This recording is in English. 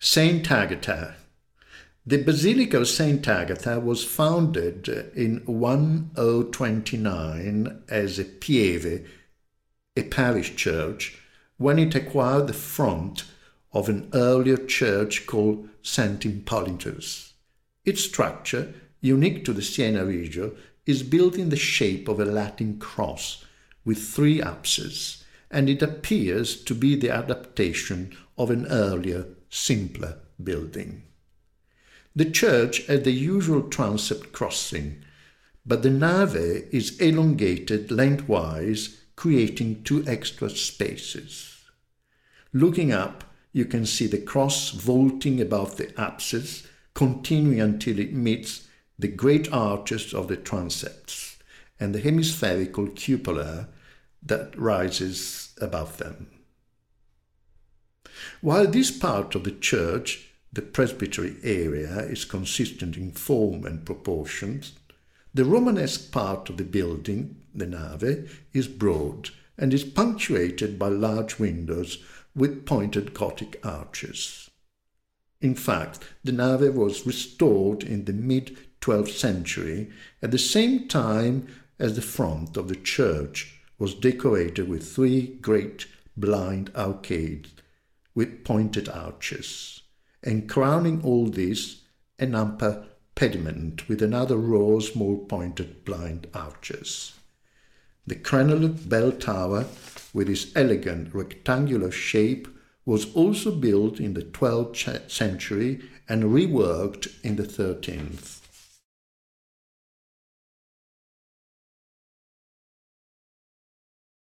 Saint Agatha. The Basilica of Saint Agatha was founded in 1029 as a pieve, a parish church, when it acquired the front of an earlier church called St. Hippolytus. Its structure, unique to the Siena region, is built in the shape of a Latin cross with 3 apses, and it appears to be the adaptation of an earlier, simpler building. The church had the usual transept crossing, but the nave is elongated lengthwise, creating 2 extra spaces. Looking up, you can see the cross vaulting above the apses, continuing until it meets the great arches of the transepts and the hemispherical cupola that rises above them. While this part of the church, the presbytery area, is consistent in form and proportions, the Romanesque part of the building, the nave, is broad and is punctuated by large windows with pointed Gothic arches. In fact, the nave was restored in the mid-12th century at the same time as the front of the church was decorated with 3 great blind arcades with pointed arches, and crowning all this, an upper pediment with another row of small pointed blind arches. The crenelled bell tower, with its elegant rectangular shape, was also built in the 12th century and reworked in the 13th.